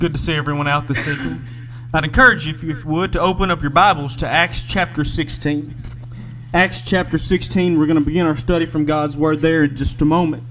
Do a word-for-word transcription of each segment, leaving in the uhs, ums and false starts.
Good to see everyone out this evening. I'd encourage you, if you would, to open up your Bibles to Acts chapter sixteen. Acts chapter sixteen, we're going to begin our study from God's Word there in just a moment.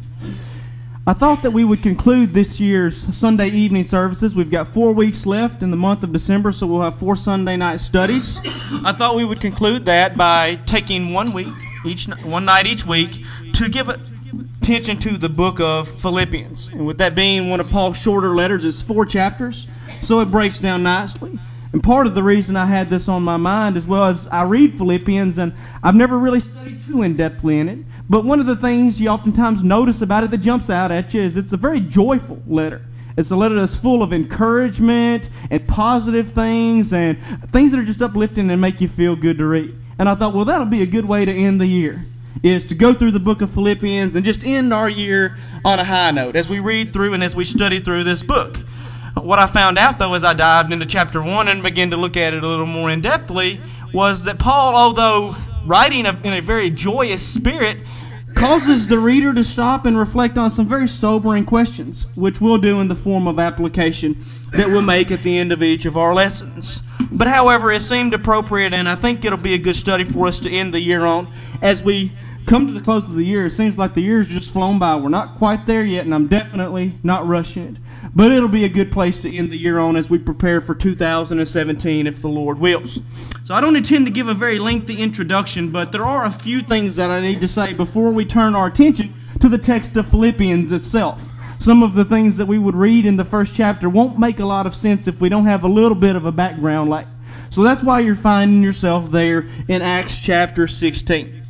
I thought that we would conclude this year's Sunday evening services. We've got four weeks left in the month of December, so we'll have four Sunday night studies. I thought we would conclude that by taking one week, each one night each week, to give attention to the book of Philippians. And with that being one of Paul's shorter letters, it's four chapters, so it breaks down nicely. And part of the reason I had this on my mind as well as I read Philippians, and I've never really studied too in-depthly in it, but one of the things you oftentimes notice about it that jumps out at you is it's a very joyful letter. It's a letter that's full of encouragement and positive things and things that are just uplifting and make you feel good to read. And I thought, well, that'll be a good way to end the year, is to go through the book of Philippians and just end our year on a high note as we read through and as we study through this book. What I found out, though, as I dived into chapter one and began to look at it a little more in-depthly, was that Paul, although writing in a very joyous spirit, causes the reader to stop and reflect on some very sobering questions, which we'll do in the form of application that we'll make at the end of each of our lessons. But however, it seemed appropriate, and I think it'll be a good study for us to end the year on. As we come to the close of the year, it seems like the year's just flown by. We're not quite there yet, and I'm definitely not rushing it. But it'll be a good place to end the year on as we prepare for two thousand seventeen, if the Lord wills. So I don't intend to give a very lengthy introduction, but there are a few things that I need to say before we turn our attention to the text of Philippians itself. Some of the things that we would read in the first chapter won't make a lot of sense if we don't have a little bit of a background like. So that's why you're finding yourself there in Acts chapter sixteen.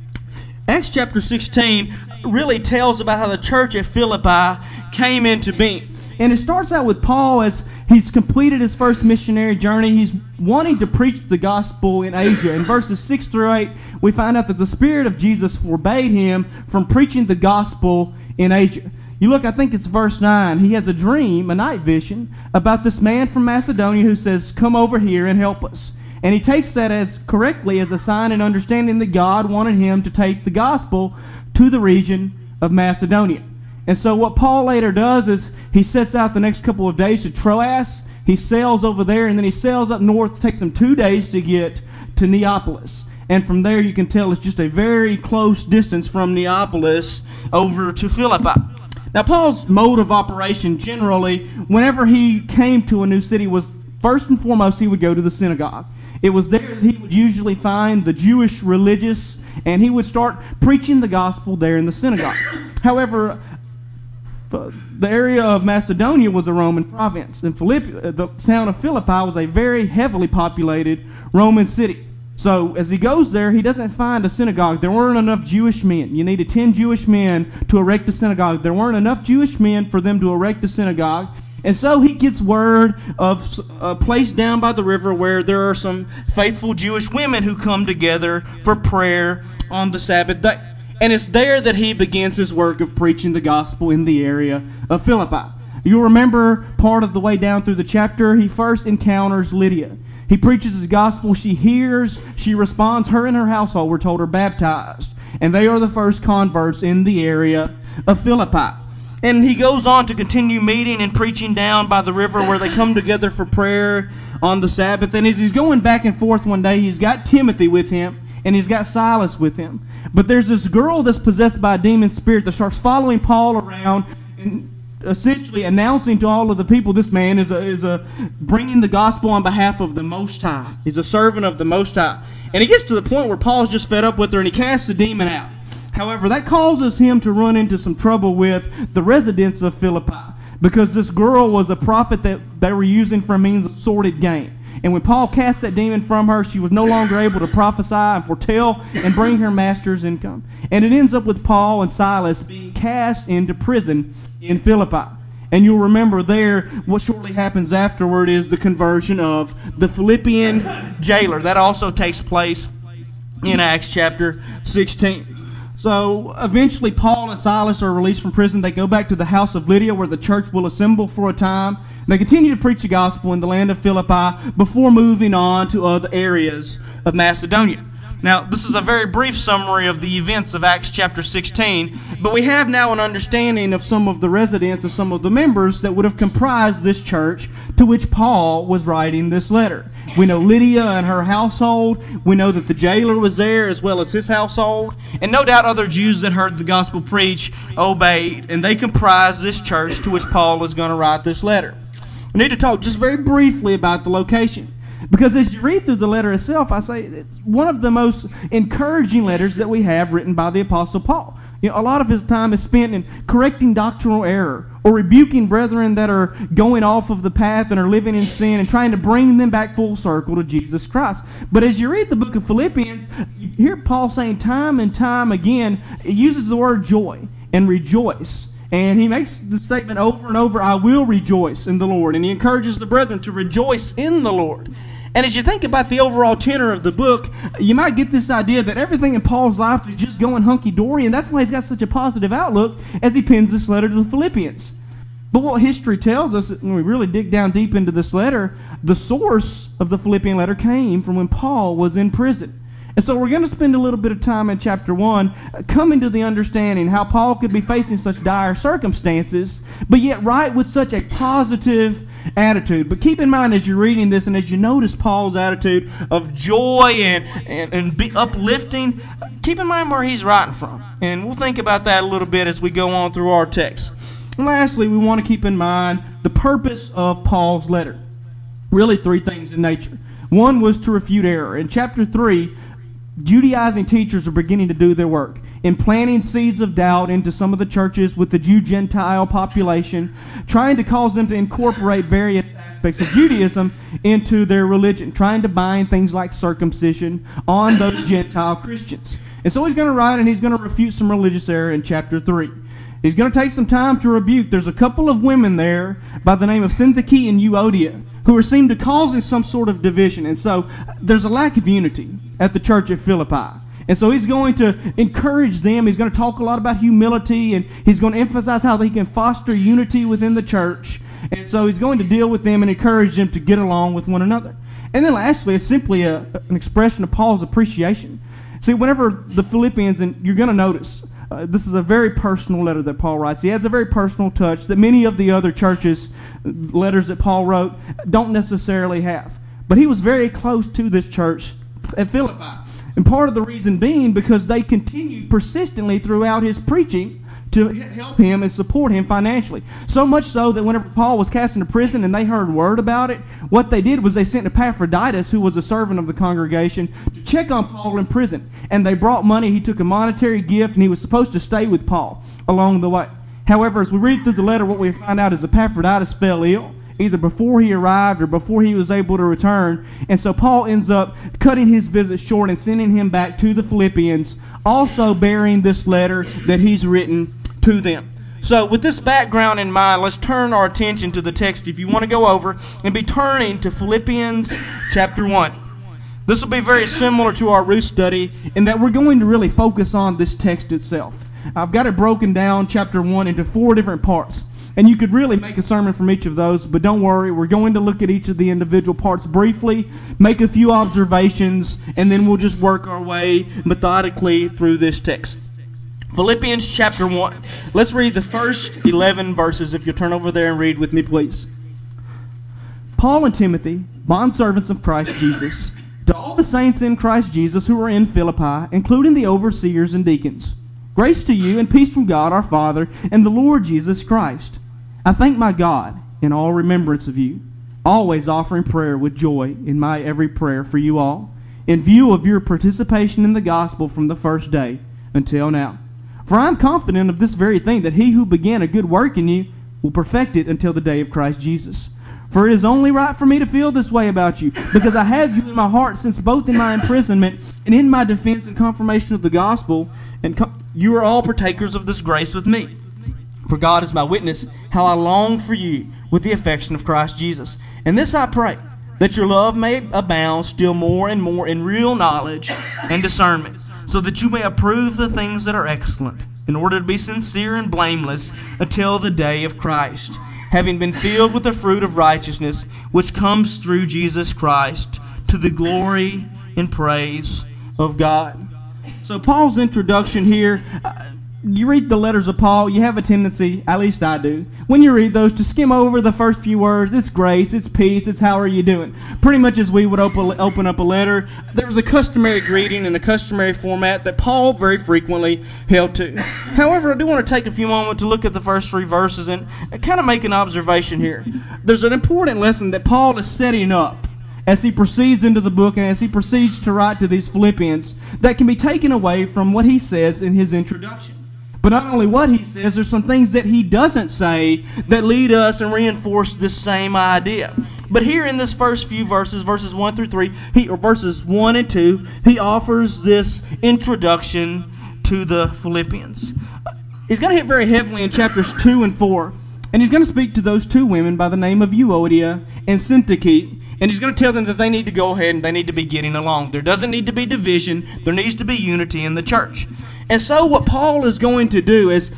Acts chapter sixteen really tells about how the church at Philippi came into being. And it starts out with Paul as he's completed his first missionary journey. He's wanting to preach the gospel in Asia. In verses six through eight, we find out that the Spirit of Jesus forbade him from preaching the gospel in Asia. You look, I think it's verse nine. He has a dream, a night vision, about this man from Macedonia who says, "Come over here and help us." And he takes that as correctly as a sign and understanding that God wanted him to take the gospel to the region of Macedonia. And so what Paul later does is he sets out the next couple of days to Troas. He sails over there, and then he sails up north. It takes him two days to get to Neapolis. And from there, you can tell it's just a very close distance from Neapolis over to Philippi. Now, Paul's mode of operation generally, whenever he came to a new city, was first and foremost, he would go to the synagogue. It was there that he would usually find the Jewish religious, and he would start preaching the gospel there in the synagogue. However, the area of Macedonia was a Roman province, and Philippi, the town of Philippi was a very heavily populated Roman city. So as he goes there, he doesn't find a synagogue. There weren't enough Jewish men. You needed ten Jewish men to erect a synagogue. There weren't enough Jewish men for them to erect a synagogue. And so he gets word of a place down by the river where there are some faithful Jewish women who come together for prayer on the Sabbath day. And it's there that he begins his work of preaching the gospel in the area of Philippi. You'll remember part of the way down through the chapter, he first encounters Lydia. He preaches the gospel. She hears, she responds. Her and her household, we're told, are baptized. And they are the first converts in the area of Philippi. And he goes on to continue meeting and preaching down by the river where they come together for prayer on the Sabbath. And as he's going back and forth one day, he's got Timothy with him, and he's got Silas with him. But there's this girl that's possessed by a demon spirit that starts following Paul around and essentially announcing to all of the people this man is a, is a bringing the gospel on behalf of the Most High. He's a servant of the Most High. And he gets to the point where Paul's just fed up with her and he casts the demon out. However, that causes him to run into some trouble with the residents of Philippi because this girl was a prophet that they were using for a means of sordid gain. And when Paul cast that demon from her, she was no longer able to prophesy and foretell and bring her master's income. And it ends up with Paul and Silas being cast into prison in Philippi. And you'll remember there, what shortly happens afterward is the conversion of the Philippian jailer. That also takes place in Acts chapter sixteen. So eventually Paul and Silas are released from prison. They go back to the house of Lydia where the church will assemble for a time. They continue to preach the gospel in the land of Philippi before moving on to other areas of Macedonia. Now, this is a very brief summary of the events of Acts chapter sixteen, but we have now an understanding of some of the residents and some of the members that would have comprised this church to which Paul was writing this letter. We know Lydia and her household. We know that the jailer was there as well as his household. And no doubt other Jews that heard the gospel preached obeyed, and they comprised this church to which Paul is going to write this letter. We need to talk just very briefly about the location. Because as you read through the letter itself, I say it's one of the most encouraging letters that we have written by the Apostle Paul. You know, a lot of his time is spent in correcting doctrinal error or rebuking brethren that are going off of the path and are living in sin and trying to bring them back full circle to Jesus Christ. But as you read the book of Philippians, you hear Paul saying time and time again, he uses the word joy and rejoice. And he makes the statement over and over, I will rejoice in the Lord. And he encourages the brethren to rejoice in the Lord. And as you think about the overall tenor of the book, you might get this idea that everything in Paul's life is just going hunky-dory, and that's why he's got such a positive outlook as he pens this letter to the Philippians. But what history tells us, when we really dig down deep into this letter, the source of the Philippian letter came from when Paul was in prison. And so we're going to spend a little bit of time in chapter one coming to the understanding how Paul could be facing such dire circumstances, but yet write with such a positive attitude. But keep in mind as you're reading this and as you notice Paul's attitude of joy and, and, and be uplifting, keep in mind where he's writing from. And we'll think about that a little bit as we go on through our text. And lastly, we want to keep in mind the purpose of Paul's letter. Really three things in nature. One was to refute error. In chapter three, Judaizing teachers are beginning to do their work in planting seeds of doubt into some of the churches with the Jew-Gentile population, trying to cause them to incorporate various aspects of Judaism into their religion, trying to bind things like circumcision on those Gentile Christians. And so he's going to write and he's going to refute some religious error in chapter three. He's going to take some time to rebuke. There's a couple of women there by the name of Syntyche and Euodia who are seen to causing some sort of division. And so there's a lack of unity at the church at Philippi. And so he's going to encourage them. He's going to talk a lot about humility, and he's going to emphasize how he can foster unity within the church. And so he's going to deal with them and encourage them to get along with one another. And then lastly, it's simply a, an expression of Paul's appreciation. See, whenever the Philippians, and you're going to notice, uh, this is a very personal letter that Paul writes. He has a very personal touch that many of the other churches' letters that Paul wrote don't necessarily have. But he was very close to this church at Philippi. And part of the reason being because they continued persistently throughout his preaching to help him and support him financially. So much so that whenever Paul was cast into prison and they heard word about it, what they did was they sent Epaphroditus, who was a servant of the congregation, to check on Paul in prison. And they brought money. He took a monetary gift, and he was supposed to stay with Paul along the way. However, as we read through the letter, what we find out is Epaphroditus fell ill, either before he arrived or before he was able to return. And so Paul ends up cutting his visit short and sending him back to the Philippians, also bearing this letter that he's written to them. So with this background in mind, let's turn our attention to the text. If you want to go over and be turning to Philippians chapter one. This will be very similar to our Ruth study in that we're going to really focus on this text itself. I've got it broken down, chapter one, into four different parts. And you could really make a sermon from each of those, but don't worry, we're going to look at each of the individual parts briefly, make a few observations, and then we'll just work our way methodically through this text. Philippians chapter one. Let's read the first eleven verses, if you'll turn over there and read with me, please. Paul and Timothy, bondservants of Christ Jesus, to all the saints in Christ Jesus who are in Philippi, including the overseers and deacons, grace to you and peace from God our Father and the Lord Jesus Christ. I thank my God in all remembrance of you, always offering prayer with joy in my every prayer for you all, in view of your participation in the gospel from the first day until now. For I am confident of this very thing, that he who began a good work in you will perfect it until the day of Christ Jesus. For it is only right for me to feel this way about you, because I have you in my heart, since both in my imprisonment and in my defense and confirmation of the gospel, and co- you are all partakers of this grace with me. For God is my witness, how I long for you with the affection of Christ Jesus. And this I pray, that your love may abound still more and more in real knowledge and discernment, so that you may approve the things that are excellent, in order to be sincere and blameless until the day of Christ, having been filled with the fruit of righteousness, which comes through Jesus Christ, to the glory and praise of God. So Paul's introduction here, uh, you read the letters of Paul, you have a tendency, at least I do, when you read those, to skim over the first few words. It's grace, it's peace, it's how are you doing. Pretty much as we would open, open up a letter, there was a customary greeting and a customary format that Paul very frequently held to. However, I do want to take a few moments to look at the first three verses and kind of make an observation here. There's an important lesson that Paul is setting up as he proceeds into the book and as he proceeds to write to these Philippians that can be taken away from what he says in his introduction. But not only what he says, there's some things that he doesn't say that lead us and reinforce this same idea. But here in this first few verses, verses one through three, he, or verses one and two, he offers this introduction to the Philippians. He's going to hit very heavily in chapters two and four, and he's going to speak to those two women by the name of Euodia and Syntyche, and he's going to tell them that they need to go ahead and they need to be getting along. There doesn't need to be division. There needs to be unity in the church. And so what Paul is going to do is,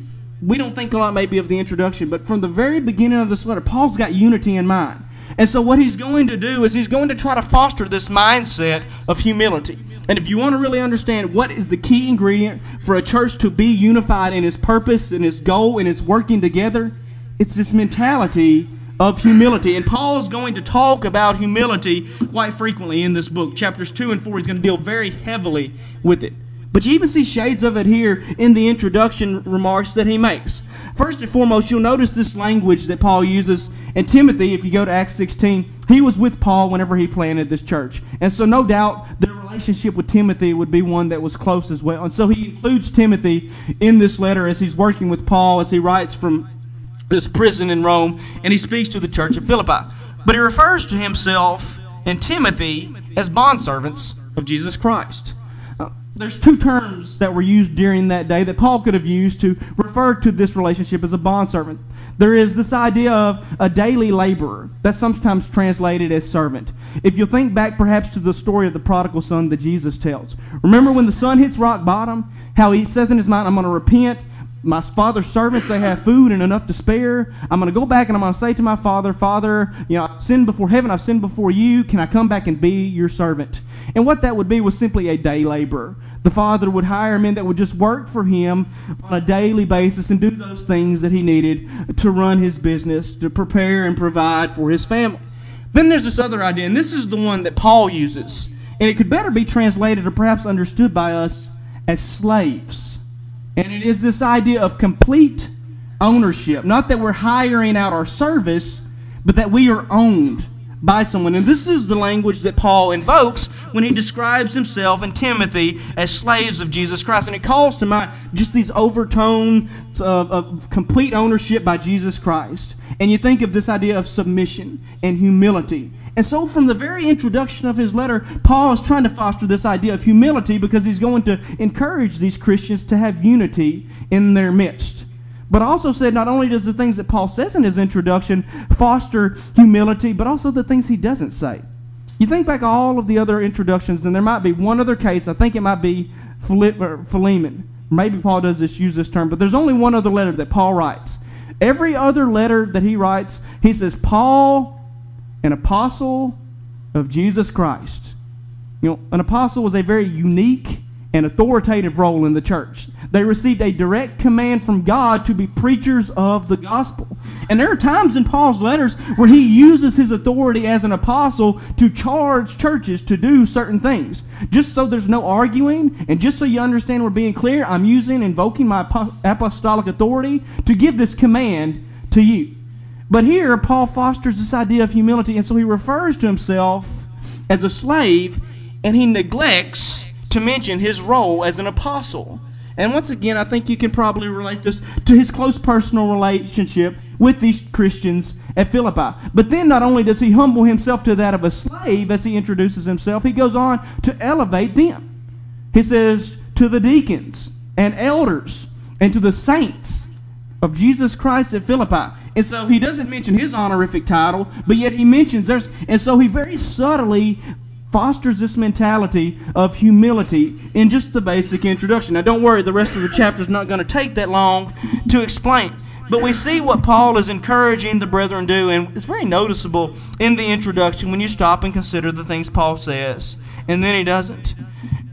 we don't think a lot maybe of the introduction, but from the very beginning of this letter, Paul's got unity in mind. And so what he's going to do is he's going to try to foster this mindset of humility. And if you want to really understand what is the key ingredient for a church to be unified in its purpose, in its goal, in its working together, it's this mentality of humility. And Paul is going to talk about humility quite frequently in this book. Chapters two and four, he's going to deal very heavily with it. But you even see shades of it here in the introduction remarks that he makes. First and foremost, you'll notice this language that Paul uses. And Timothy, if you go to Acts sixteen, he was with Paul whenever he planted this church. And so no doubt the relationship with Timothy would be one that was close as well. And so he includes Timothy in this letter as he's working with Paul, as he writes from this prison in Rome, and he speaks to the church of Philippi. But he refers to himself and Timothy as bondservants of Jesus Christ. There's two terms that were used during that day that Paul could have used to refer to this relationship as a bondservant. There is this idea of a daily laborer. That's sometimes translated as servant. If you think back perhaps to the story of the prodigal son that Jesus tells. Remember when the son hits rock bottom, how he says in his mind, I'm going to repent. My father's servants, they have food and enough to spare. I'm going to go back and I'm going to say to my father, Father, you know, I've sinned before heaven, I've sinned before you. Can I come back and be your servant? And what that would be was simply a day laborer. The father would hire men that would just work for him on a daily basis and do those things that he needed to run his business, to prepare and provide for his family. Then there's this other idea, and this is the one that Paul uses. And it could better be translated or perhaps understood by us as slaves. And it is this idea of complete ownership. Not that we're hiring out our service, but that we are owned by someone. And this is the language that Paul invokes when he describes himself and Timothy as slaves of Jesus Christ. And it calls to mind just these overtones of, of complete ownership by Jesus Christ. And you think of this idea of submission and humility. And so from the very introduction of his letter, Paul is trying to foster this idea of humility because he's going to encourage these Christians to have unity in their midst. But also said not only does the things that Paul says in his introduction foster humility, but also the things he doesn't say. You think back all of the other introductions, and there might be one other case. I think it might be Philemon. Maybe Paul does this use this term, but there's only one other letter that Paul writes. Every other letter that he writes, he says, Paul, an apostle of Jesus Christ. You know, an apostle was a very unique and authoritative role in the church. They received a direct command from God to be preachers of the gospel. And there are times in Paul's letters where he uses his authority as an apostle to charge churches to do certain things. Just so there's no arguing, and just so you understand we're being clear, I'm using, invoking my apostolic authority to give this command to you. But here, Paul fosters this idea of humility, and so he refers to himself as a slave, and he neglects to mention his role as an apostle. And once again, I think you can probably relate this to his close personal relationship with these Christians at Philippi. But then not only does he humble himself to that of a slave as he introduces himself, he goes on to elevate them. He says, to the deacons and elders and to the saints of Jesus Christ at Philippi. And so he doesn't mention his honorific title, but yet he mentions theirs. And so he very subtly fosters this mentality of humility in just the basic introduction. Now don't worry, the rest of the chapter is not going to take that long to explain. But we see what Paul is encouraging the brethren to do, and it's very noticeable in the introduction when you stop and consider the things Paul says, and then he doesn't.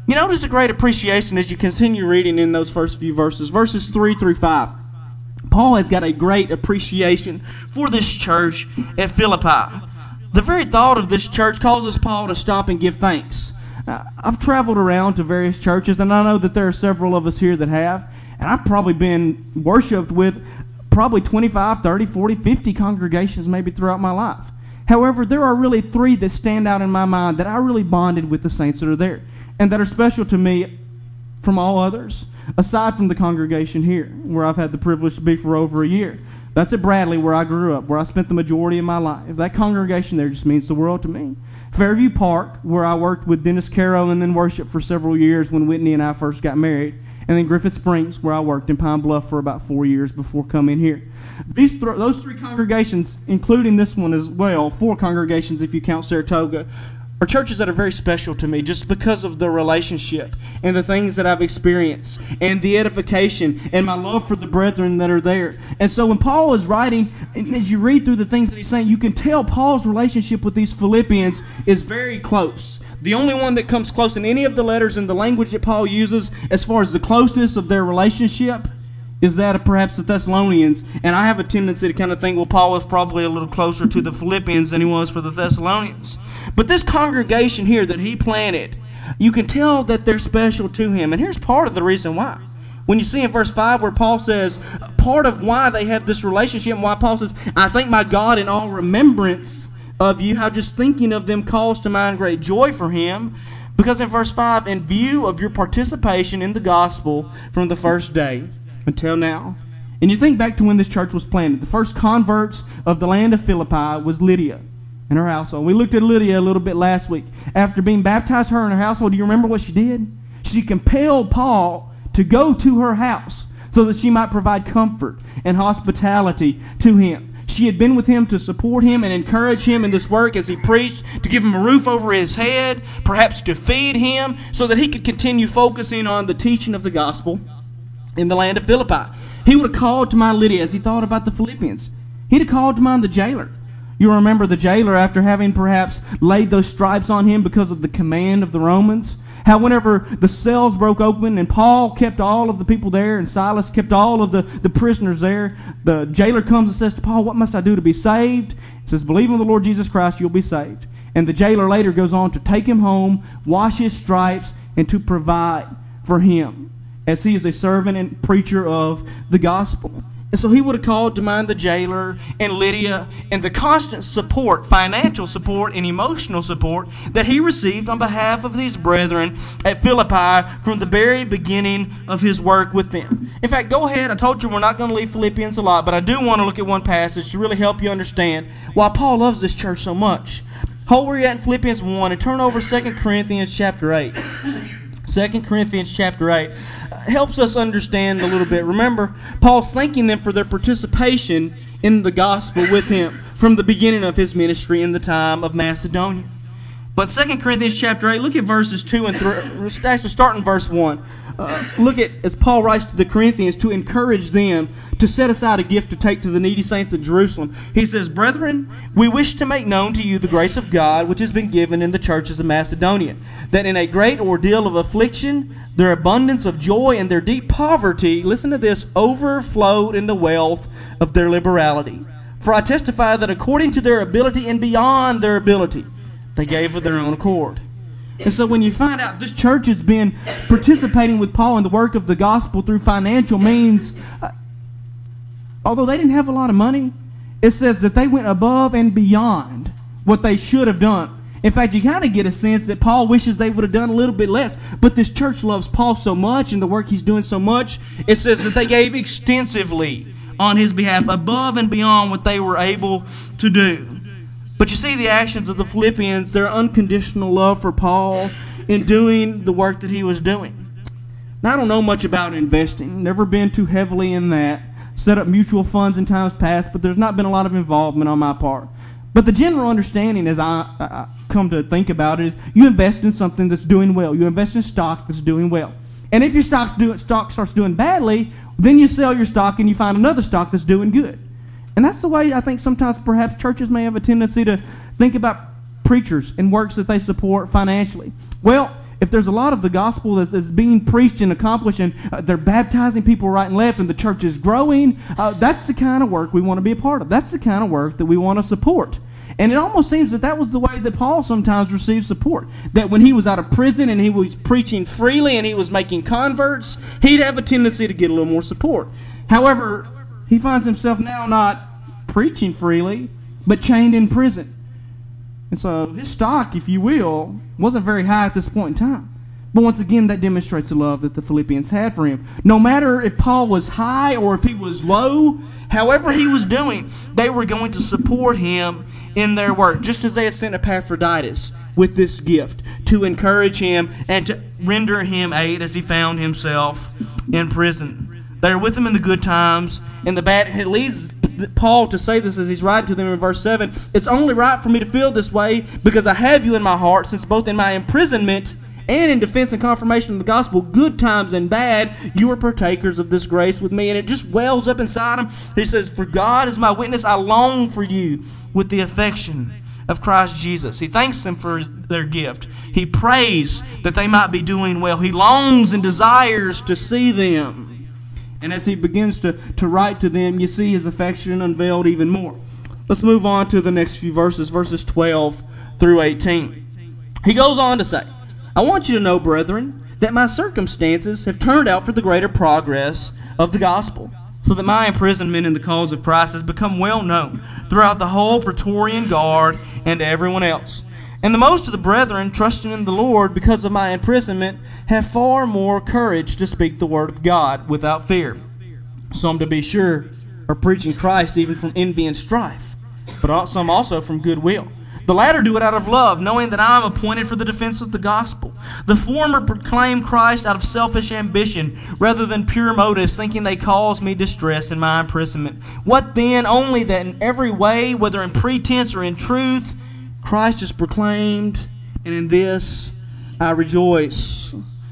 You notice a great appreciation as you continue reading in those first few verses, verses three through five. Paul has got a great appreciation for this church at Philippi. The very thought of this church causes Paul to stop and give thanks. Uh, I've traveled around to various churches, and I know that there are several of us here that have, and I've probably been worshipped with probably twenty-five, thirty, forty, fifty congregations maybe throughout my life. However, there are really three that stand out in my mind that I really bonded with the saints that are there, and that are special to me from all others, aside from the congregation here, where I've had the privilege to be for over a year. That's at Bradley, where I grew up, where I spent the majority of my life. That congregation there just means the world to me. Fairview Park, where I worked with Dennis Carroll and then worshiped for several years when Whitney and I first got married. And then Griffith Springs, where I worked in Pine Bluff for about four years before coming here. These th- those three congregations, including this one as well, four congregations if you count Saratoga, are churches that are very special to me just because of the relationship and the things that I've experienced and the edification and my love for the brethren that are there. And so when Paul is writing, and as you read through the things that he's saying, you can tell Paul's relationship with these Philippians is very close. The only one that comes close in any of the letters in the language that Paul uses as far as the closeness of their relationship is that of perhaps the Thessalonians. And I have a tendency to kind of think, well, Paul was probably a little closer to the Philippians than he was for the Thessalonians. But this congregation here that he planted, you can tell that they're special to him. And here's part of the reason why. When you see in verse five where Paul says, part of why they have this relationship and why Paul says, I thank my God in all remembrance of you, how just thinking of them calls to mind great joy for him. Because in verse five, in view of your participation in the gospel from the first day until now. And you think back to when this church was planted. The first converts of the land of Philippi was Lydia and her household. We looked at Lydia a little bit last week. After being baptized, her and her household, do you remember what she did? She compelled Paul to go to her house so that she might provide comfort and hospitality to him. She had been with him to support him and encourage him in this work as he preached, to give him a roof over his head, perhaps to feed him, so that he could continue focusing on the teaching of the gospel in the land of Philippi. He would have called to mind Lydia as he thought about the Philippians. He'd have called to mind the jailer. You remember the jailer after having perhaps laid those stripes on him because of the command of the Romans. How whenever the cells broke open and Paul kept all of the people there and Silas kept all of the, the prisoners there, the jailer comes and says to Paul, what must I do to be saved? He says, believe in the Lord Jesus Christ, you'll be saved. And the jailer later goes on to take him home, wash his stripes, and to provide for him as he is a servant and preacher of the gospel. And so he would have called to mind the jailer and Lydia and the constant support, financial support and emotional support that he received on behalf of these brethren at Philippi from the very beginning of his work with them. In fact, go ahead. I told you we're not going to leave Philippians a lot, but I do want to look at one passage to really help you understand why Paul loves this church so much. Hold where you're at in Philippians one and turn over Second Corinthians chapter eight. Second Corinthians chapter eight uh, helps us understand a little bit. Remember, Paul's thanking them for their participation in the gospel with him from the beginning of his ministry in the time of Macedonia. But Second Corinthians chapter eight, look at verses two and three. Actually, start in verse one. Uh, look at, as Paul writes to the Corinthians, to encourage them to set aside a gift to take to the needy saints of Jerusalem. He says, brethren, we wish to make known to you the grace of God which has been given in the churches of Macedonia, that in a great ordeal of affliction, their abundance of joy and their deep poverty, listen to this, overflowed in the wealth of their liberality. For I testify that according to their ability and beyond their ability, they gave of their own accord. And so when you find out this church has been participating with Paul in the work of the gospel through financial means, uh, although they didn't have a lot of money, it says that they went above and beyond what they should have done. In fact, you kind of get a sense that Paul wishes they would have done a little bit less. But this church loves Paul so much and the work he's doing so much, it says that they gave extensively on his behalf, above and beyond what they were able to do. But you see the actions of the Philippians, their unconditional love for Paul in doing the work that he was doing. Now, I don't know much about investing. Never been too heavily in that. Set up mutual funds in times past, but there's not been a lot of involvement on my part. But the general understanding, as I, I come to think about it, is you invest in something that's doing well. You invest in stock that's doing well. And if your stock's do, stock starts doing badly, then you sell your stock and you find another stock that's doing good. And that's the way I think sometimes perhaps churches may have a tendency to think about preachers and works that they support financially. Well, if there's a lot of the gospel that's, that's being preached and accomplished, and uh, they're baptizing people right and left, and the church is growing, uh, that's the kind of work we want to be a part of. That's the kind of work that we want to support. And it almost seems that that was the way that Paul sometimes received support. That when he was out of prison and he was preaching freely and he was making converts, he'd have a tendency to get a little more support. However, he finds himself now not preaching freely, but chained in prison. And so his stock, if you will, wasn't very high at this point in time. But once again, that demonstrates the love that the Philippians had for him. No matter if Paul was high or if he was low, however he was doing, they were going to support him in their work, just as they had sent Epaphroditus with this gift to encourage him and to render him aid as he found himself in prison. They were with him in the good times and the bad. It leads Paul to say this as he's writing to them in verse seven. It's only right for me to feel this way because I have you in my heart, since both in my imprisonment and in defense and confirmation of the gospel, good times and bad, you are partakers of this grace with me. And it just wells up inside him. He says, for God is my witness, I long for you with the affection of Christ Jesus. He thanks them for their gift. He prays that they might be doing well. He longs and desires to see them. And as he begins to, to write to them, you see his affection unveiled even more. Let's move on to the next few verses, verses twelve through eighteen. He goes on to say, I want you to know, brethren, that my circumstances have turned out for the greater progress of the gospel, so that my imprisonment in the cause of Christ has become well known throughout the whole Praetorian Guard and to everyone else. And the most of the brethren, trusting in the Lord because of my imprisonment, have far more courage to speak the word of God without fear. Some, to be sure, are preaching Christ even from envy and strife, but some also from goodwill. The latter do it out of love, knowing that I am appointed for the defense of the gospel. The former proclaim Christ out of selfish ambition, rather than pure motives, thinking they cause me distress in my imprisonment. What then? Only that in every way, whether in pretense or in truth, Christ is proclaimed, and in this I rejoice.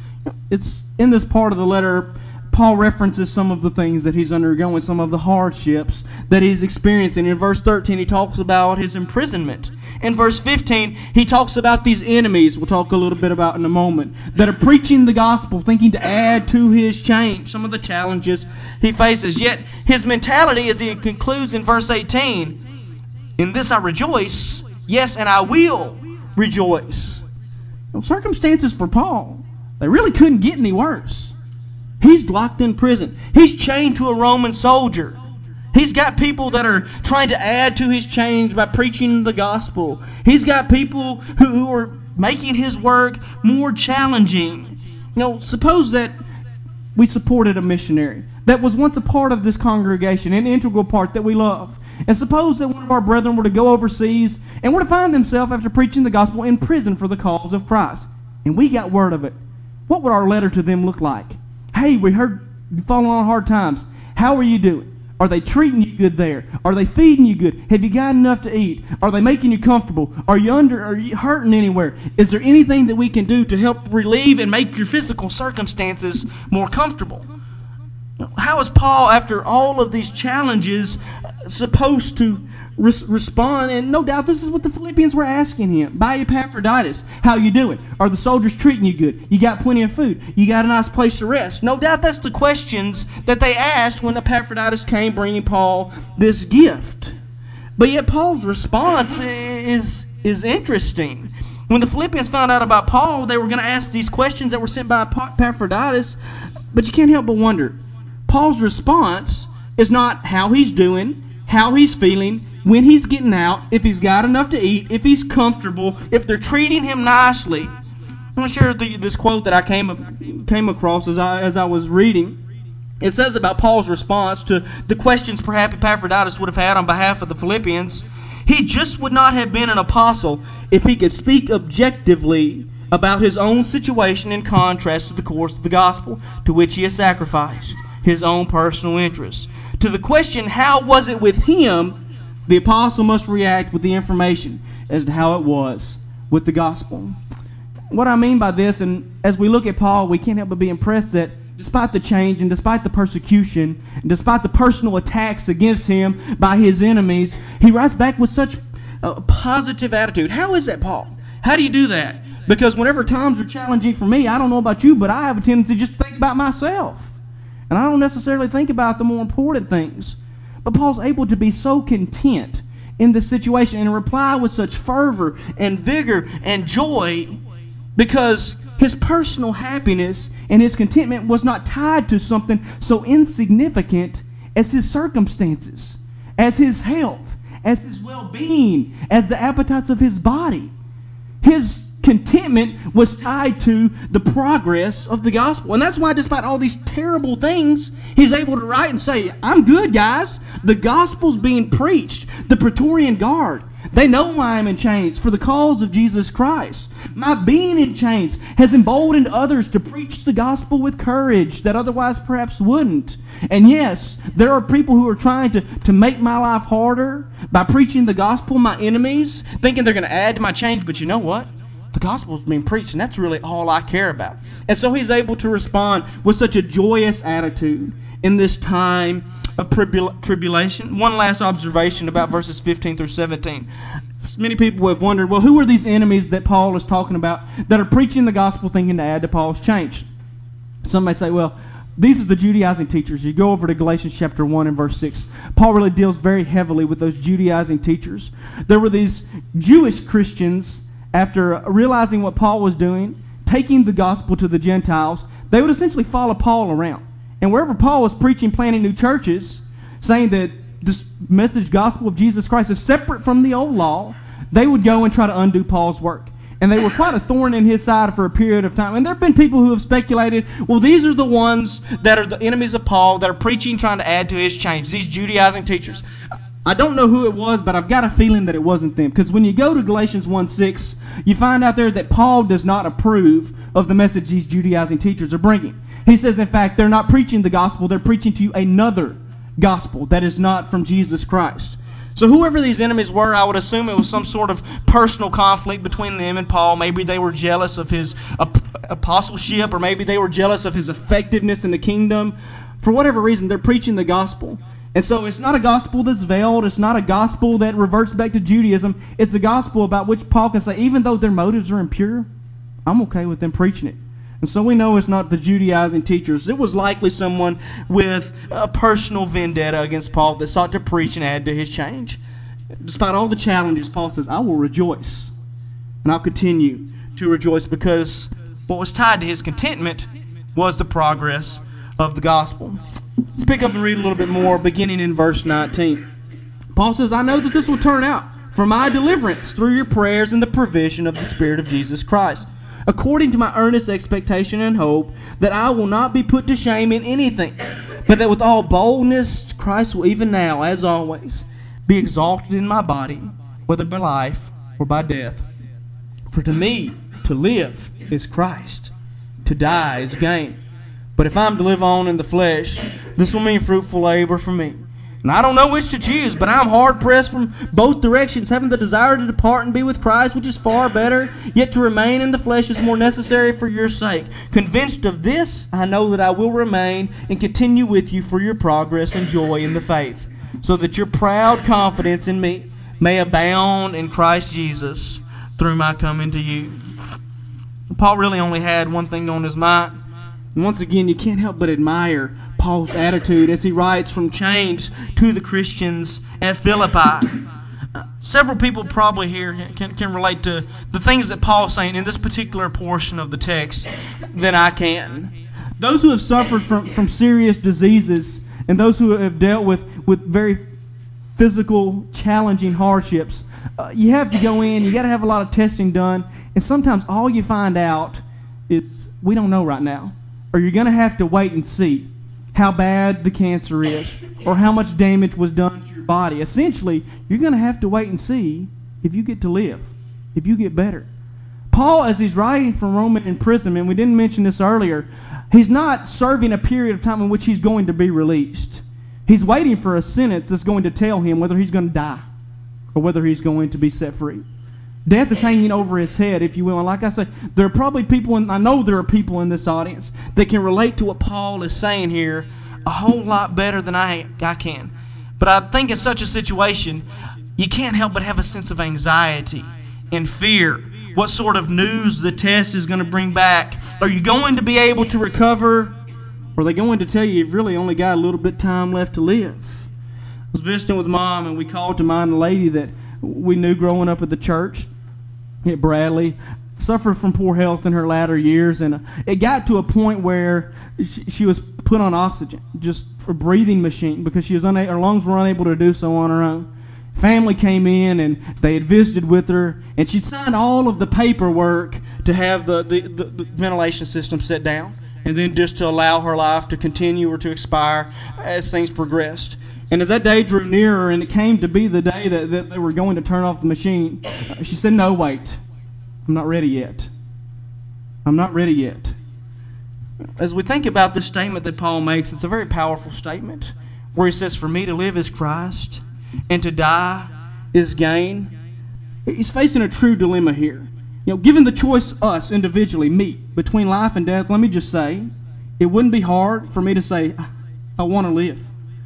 It's in this part of the letter, Paul references some of the things that he's undergoing, some of the hardships that he's experiencing. In verse thirteen, he talks about his imprisonment. In verse fifteen, he talks about these enemies, we'll talk a little bit about in a moment, that are preaching the gospel, thinking to add to his change, some of the challenges he faces. Yet his mentality, as he concludes in verse eighteen, in this I rejoice, yes, and I will rejoice. Well, circumstances for Paul, they really couldn't get any worse. He's locked in prison. He's chained to a Roman soldier. He's got people that are trying to add to his change by preaching the gospel. He's got people who, who are making his work more challenging. You know, suppose that we supported a missionary that was once a part of this congregation, an integral part that we love. And suppose that one of our brethren were to go overseas and were to find themselves, after preaching the gospel, in prison for the cause of Christ. And we got word of it. What would our letter to them look like? Hey, we heard you're falling on hard times. How are you doing? Are they treating you good there? Are they feeding you good? Have you got enough to eat? Are they making you comfortable? Are you under? Are you hurting anywhere? Is there anything that we can do to help relieve and make your physical circumstances more comfortable? How is Paul, after all of these challenges, supposed to res- respond? And no doubt this is what the Philippians were asking him. By Epaphroditus, how you doing? Are the soldiers treating you good? You got plenty of food? You got a nice place to rest? No doubt that's the questions that they asked when Epaphroditus came bringing Paul this gift. But yet Paul's response is, is interesting. When the Philippians found out about Paul, they were going to ask these questions that were sent by Epaphroditus. But you can't help but wonder, Paul's response is not how he's doing, how he's feeling, when he's getting out, if he's got enough to eat, if he's comfortable, if they're treating him nicely. I'm going to share the, this quote that I came came across as I as I was reading. It says about Paul's response to the questions perhaps Epaphroditus would have had on behalf of the Philippians. He just would not have been an apostle if he could speak objectively about his own situation in contrast to the course of the gospel, to which he has sacrificed his own personal interests. To the question, how was it with him, the apostle must react with the information as to how it was with the gospel. What I mean by this, and as we look at Paul, we can't help but be impressed that despite the change and despite the persecution and despite the personal attacks against him by his enemies, he writes back with such a positive attitude. How is that, Paul? How do you do that? Because whenever times are challenging for me, I don't know about you, but I have a tendency just to think about myself. And I don't necessarily think about the more important things. But Paul's able to be so content in this situation and reply with such fervor and vigor and joy because his personal happiness and his contentment was not tied to something so insignificant as his circumstances, as his health, as his well-being, as the appetites of his body. His contentment was tied to the progress of the gospel. And that's why despite all these terrible things, he's able to write and say, I'm good, guys. The gospel's being preached. The Praetorian Guard, they know why I'm in chains for the cause of Jesus Christ. My being in chains has emboldened others to preach the gospel with courage that otherwise perhaps wouldn't. And yes, there are people who are trying to, to make my life harder by preaching the gospel, my enemies, thinking they're going to add to my chains. But you know what? The gospel is being preached, and that's really all I care about. And so he's able to respond with such a joyous attitude in this time of tribula- tribulation. One last observation about verses fifteen through seventeen. Many people have wondered, well, who are these enemies that Paul is talking about that are preaching the gospel thinking to add to Paul's change? Some may say, well, these are the Judaizing teachers. You go over to Galatians chapter one and verse six. Paul really deals very heavily with those Judaizing teachers. There were these Jewish Christians, after realizing what Paul was doing, taking the gospel to the Gentiles, they would essentially follow Paul around. And wherever Paul was preaching, planting new churches, saying that this message gospel of Jesus Christ is separate from the old law, they would go and try to undo Paul's work. And they were quite a thorn in his side for a period of time. And there have been people who have speculated, well, these are the ones that are the enemies of Paul that are preaching, trying to add to his change, these Judaizing teachers. I don't know who it was, but I've got a feeling that it wasn't them. Because when you go to Galatians one six, you find out there that Paul does not approve of the message these Judaizing teachers are bringing. He says, in fact, they're not preaching the gospel. They're preaching to you another gospel that is not from Jesus Christ. So whoever these enemies were, I would assume it was some sort of personal conflict between them and Paul. Maybe they were jealous of his ap- apostleship, or maybe they were jealous of his effectiveness in the kingdom. For whatever reason, they're preaching the gospel. And so it's not a gospel that's veiled. It's not a gospel that reverts back to Judaism. It's a gospel about which Paul can say, even though their motives are impure, I'm okay with them preaching it. And so we know it's not the Judaizing teachers. It was likely someone with a personal vendetta against Paul that sought to preach and add to his change. Despite all the challenges, Paul says, I will rejoice. And I'll continue to rejoice because what was tied to his contentment was the progress of the gospel. Let's pick up and read a little bit more, beginning in verse nineteen. Paul says, I know that this will turn out for my deliverance through your prayers and the provision of the Spirit of Jesus Christ, according to my earnest expectation and hope that I will not be put to shame in anything, but that with all boldness Christ will even now, as always, be exalted in my body, whether by life or by death. For to me, to live is Christ, to die is gain. But if I'm to live on in the flesh, this will mean fruitful labor for me. And I don't know which to choose, but I'm hard-pressed from both directions, having the desire to depart and be with Christ, which is far better, yet to remain in the flesh is more necessary for your sake. Convinced of this, I know that I will remain and continue with you for your progress and joy in the faith, so that your proud confidence in me may abound in Christ Jesus through my coming to you. Paul really only had one thing on his mind. And once again, you can't help but admire Paul's attitude as he writes from chains to the Christians at Philippi. Uh, several people probably here can, can relate to the things that Paul's saying in this particular portion of the text than I can. Those who have suffered from, from serious diseases and those who have dealt with, with very physical, challenging hardships, uh, you have to go in, you got to have a lot of testing done, and sometimes all you find out is, we don't know right now. Or you're going to have to wait and see how bad the cancer is or how much damage was done to your body. Essentially, you're going to have to wait and see if you get to live, if you get better. Paul, as he's writing from Roman imprisonment, we didn't mention this earlier, he's not serving a period of time in which he's going to be released. He's waiting for a sentence that's going to tell him whether he's going to die or whether he's going to be set free. Death is hanging over his head, if you will. And like I said, there are probably people, and I know there are people in this audience that can relate to what Paul is saying here a whole lot better than I, I can. But I think in such a situation, you can't help but have a sense of anxiety and fear what sort of news the test is going to bring back. Are you going to be able to recover? Or are they going to tell you you've really only got a little bit of time left to live? I was visiting with Mom, and we called to mind a lady that we knew growing up at the church at Bradley. Suffered from poor health in her latter years, and it got to a point where she, she was put on oxygen, just for a breathing machine, because she was una- her lungs were unable to do so on her own. Family came in, and they had visited with her, and she signed all of the paperwork to have the, the, the, the ventilation system set down, and then just to allow her life to continue or to expire as things progressed. And as that day drew nearer, and it came to be the day that, that they were going to turn off the machine, uh, she said, "No, wait. I'm not ready yet. I'm not ready yet." As we think about this statement that Paul makes, it's a very powerful statement where he says, "For me to live is Christ, and to die is gain." He's facing a true dilemma here. You know, given the choice, us individually, me, between life and death, let me just say, it wouldn't be hard for me to say, I want to live.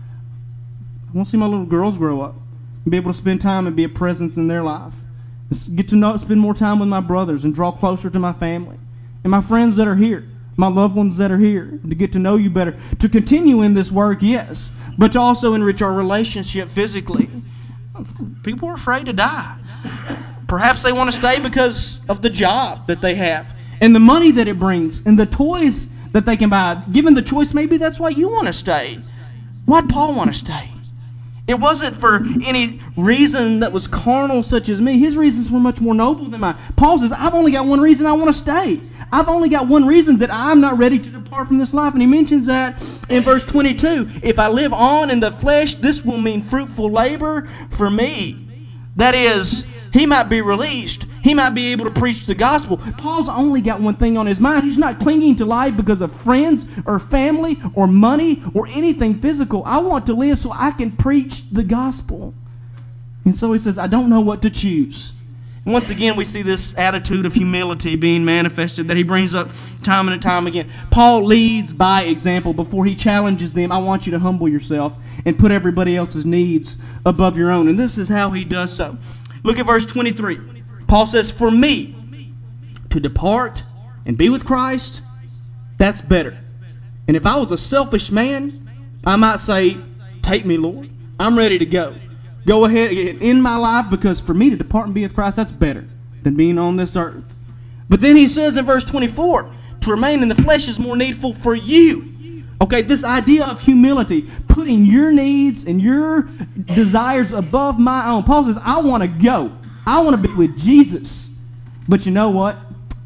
I want to see my little girls grow up and be able to spend time and be a presence in their life. Get to know, spend more time with my brothers and draw closer to my family and my friends that are here, my loved ones that are here, to get to know you better. To continue in this work, yes, but to also enrich our relationship physically. People are afraid to die. Perhaps they want to stay because of the job that they have and the money that it brings and the toys that they can buy. Given the choice, maybe that's why you want to stay. Why'd Paul want to stay? It wasn't for any reason that was carnal such as me. His reasons were much more noble than mine. Paul says, I've only got one reason I want to stay. I've only got one reason that I'm not ready to depart from this life. And he mentions that in verse twenty-two. If I live on in the flesh, this will mean fruitful labor for me. That is, he might be released. He might be able to preach the gospel. Paul's only got one thing on his mind. He's not clinging to life because of friends or family or money or anything physical. I want to live so I can preach the gospel. And so he says, I don't know what to choose. And once again, we see this attitude of humility being manifested that he brings up time and time again. Paul leads by example before he challenges them. I want you to humble yourself and put everybody else's needs above your own. And this is how he does so. Look at verse twenty-three. Paul says, for me to depart and be with Christ, that's better. And if I was a selfish man, I might say, take me, Lord. I'm ready to go. Go ahead and end my life, because for me to depart and be with Christ, that's better than being on this earth. But then he says in verse twenty-four, to remain in the flesh is more needful for you. Okay, this idea of humility, putting your needs and your desires above my own. Paul says, I want to go. I want to be with Jesus. But you know what?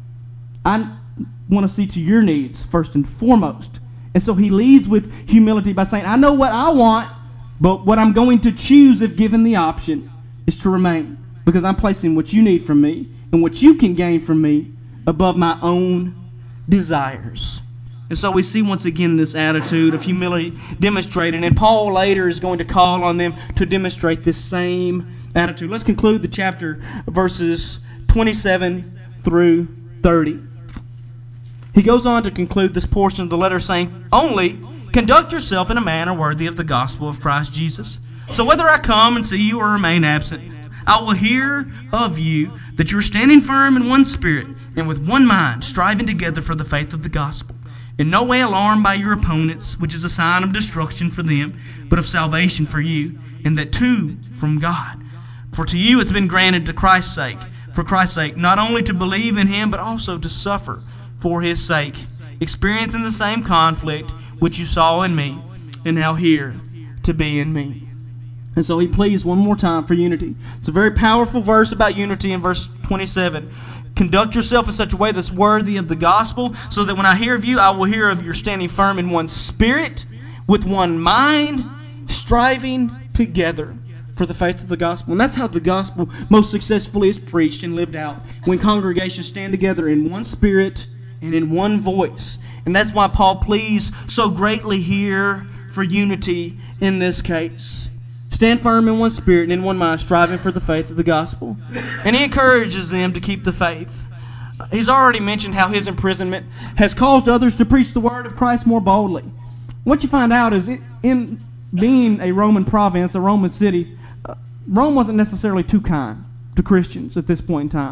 I want to see to your needs first and foremost. And so he leads with humility by saying, I know what I want, but what I'm going to choose if given the option is to remain. Because I'm placing what you need from me and what you can gain from me above my own desires. And so we see once again this attitude of humility demonstrated. And Paul later is going to call on them to demonstrate this same attitude. Let's conclude the chapter, verses twenty-seven through thirty. He goes on to conclude this portion of the letter saying, only conduct yourself in a manner worthy of the gospel of Christ Jesus. So whether I come and see you or remain absent, I will hear of you that you are standing firm in one spirit and with one mind, striving together for the faith of the gospel. In no way alarmed by your opponents, which is a sign of destruction for them, but of salvation for you, and that too from God. For to you it's been granted to Christ's sake, for Christ's sake, not only to believe in Him, but also to suffer for His sake, experiencing the same conflict which you saw in me, and now here to be in me. And so he pleads one more time for unity. It's a very powerful verse about unity in verse twenty-seven. Conduct yourself in such a way that's worthy of the gospel, so that when I hear of you, I will hear of your standing firm in one spirit, with one mind, striving together for the faith of the gospel. And that's how the gospel most successfully is preached and lived out, when congregations stand together in one spirit and in one voice. And that's why Paul pleads so greatly here for unity in this case. Stand firm in one spirit and in one mind, striving for the faith of the gospel. And he encourages them to keep the faith. He's already mentioned how his imprisonment has caused others to preach the word of Christ more boldly. What you find out is, it, in being a Roman province, a Roman city, uh, Rome wasn't necessarily too kind to Christians at this point in time.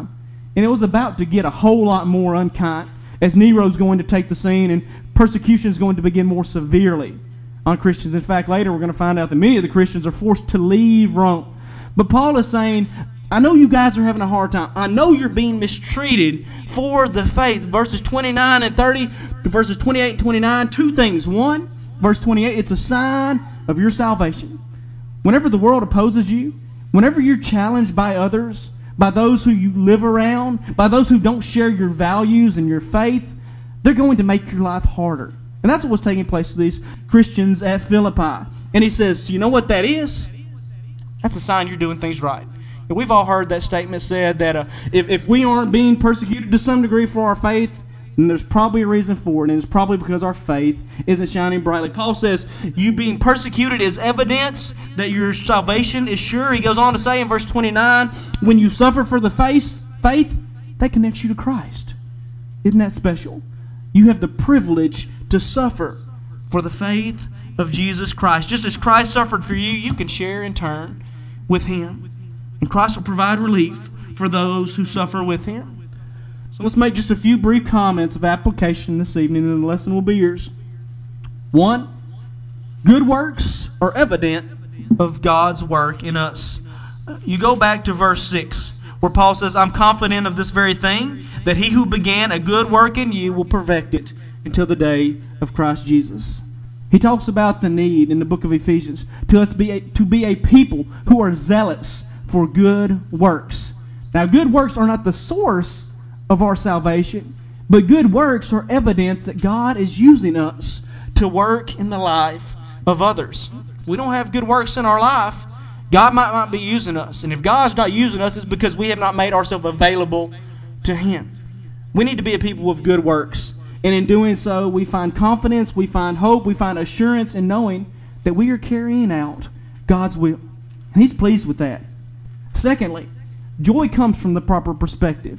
And it was about to get a whole lot more unkind as Nero's going to take the scene and persecution is going to begin more severely on Christians. In fact, later we're going to find out that many of the Christians are forced to leave Rome. But Paul is saying, I know you guys are having a hard time. I know you're being mistreated for the faith. Verses twenty-nine and thirty, verses twenty-eight and twenty-nine, two things. One, verse twenty-eight, it's a sign of your salvation. Whenever the world opposes you, whenever you're challenged by others, by those who you live around, by those who don't share your values and your faith, they're going to make your life harder. And that's what was taking place to these Christians at Philippi. And he says, you know what that is? That's a sign you're doing things right. And we've all heard that statement said that uh, if, if we aren't being persecuted to some degree for our faith, then there's probably a reason for it, and it's probably because our faith isn't shining brightly. Paul says, you being persecuted is evidence that your salvation is sure. He goes on to say in verse twenty-nine, when you suffer for the faith, faith, that connects you to Christ. Isn't that special? You have the privilege to suffer for the faith of Jesus Christ. Just as Christ suffered for you, you can share in turn with Him. And Christ will provide relief for those who suffer with Him. So let's make just a few brief comments of application this evening, and the lesson will be yours. One, good works are evident of God's work in us. You go back to verse six, where Paul says, I'm confident of this very thing, that he who began a good work in you will perfect it until the day of Christ Jesus. He talks about the need in the book of Ephesians to us be a, to be a people who are zealous for good works. Now, good works are not the source of our salvation, but good works are evidence that God is using us to work in the life of others. If we don't have good works in our life, God might not be using us. And if God's not using us, it's because we have not made ourselves available to Him. We need to be a people of good works. And in doing so, we find confidence, we find hope, we find assurance in knowing that we are carrying out God's will. And He's pleased with that. Secondly, joy comes from the proper perspective.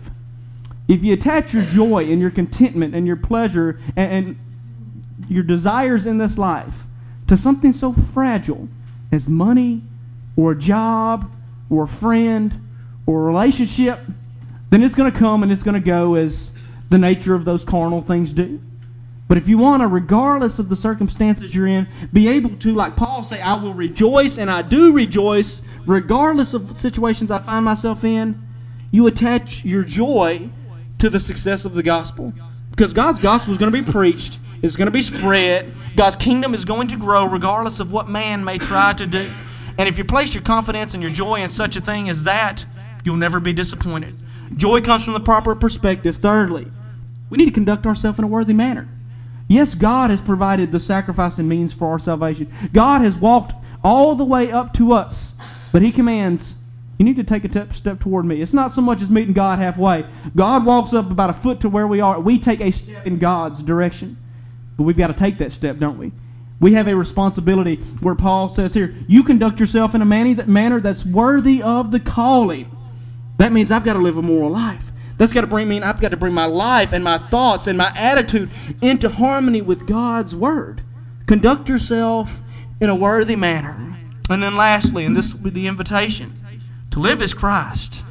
If you attach your joy and your contentment and your pleasure and, and your desires in this life to something so fragile as money or a job or a friend or a relationship, then it's going to come and it's going to go as the nature of those carnal things do. But if you want to, regardless of the circumstances you're in, be able to, like Paul say, I will rejoice, and I do rejoice, regardless of situations I find myself in, you attach your joy to the success of the gospel. Because God's gospel is going to be preached, it's going to be spread, God's kingdom is going to grow regardless of what man may try to do. And if you place your confidence and your joy in such a thing as that, you'll never be disappointed. Joy comes from the proper perspective. Thirdly, we need to conduct ourselves in a worthy manner. Yes, God has provided the sacrifice and means for our salvation. God has walked all the way up to us, but He commands, you need to take a step toward me. It's not so much as meeting God halfway. God walks up about a foot to where we are. We take a step in God's direction. But we've got to take that step, don't we? We have a responsibility where Paul says here, you conduct yourself in a manner that's worthy of the calling. That means I've got to live a moral life. That's got to bring me, I've got to bring my life and my thoughts and my attitude into harmony with God's Word. Conduct yourself in a worthy manner. And then lastly, and this will be the invitation, to live is Christ.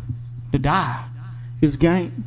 To die is gain.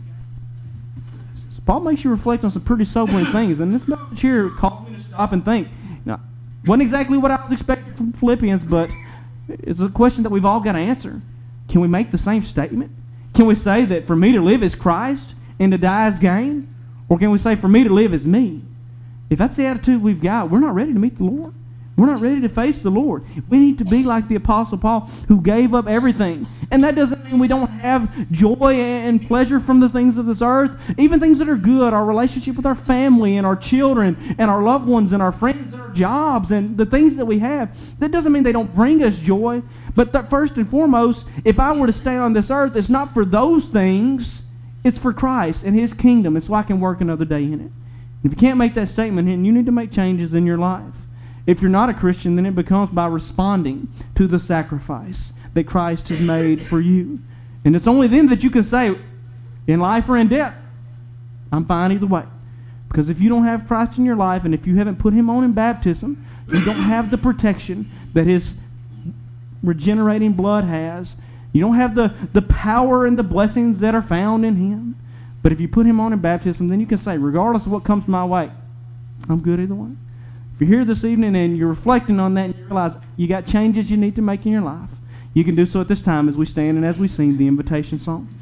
So Paul makes you reflect on some pretty sobering things. And this message here calls me to stop and think. Now, wasn't exactly what I was expecting from Philippians, but it's a question that we've all got to answer. Can we make the same statement? Can we say that for me to live is Christ and to die is gain? Or can we say for me to live is me? If that's the attitude we've got, we're not ready to meet the Lord. We're not ready to face the Lord. We need to be like the Apostle Paul, who gave up everything. And that doesn't mean we don't have joy and pleasure from the things of this earth, even things that are good, our relationship with our family and our children and our loved ones and our friends and our jobs and the things that we have. That doesn't mean they don't bring us joy. But that first and foremost, if I were to stay on this earth, it's not for those things. It's for Christ and His kingdom. It's so I can work another day in it. If you can't make that statement, then you need to make changes in your life. If you're not a Christian, then it becomes by responding to the sacrifice that Christ has made for you. And it's only then that you can say, in life or in death, I'm fine either way. Because if you don't have Christ in your life, and if you haven't put Him on in baptism, you don't have the protection that His regenerating blood has, You don't have the, the power and the blessings that are found in Him. But if you put Him on in baptism, then you can say, regardless of what comes my way, I'm good either way. If you're here this evening and you're reflecting on that and you realize you got changes you need to make in your life, you can do so at this time as we stand and as we sing the invitation song.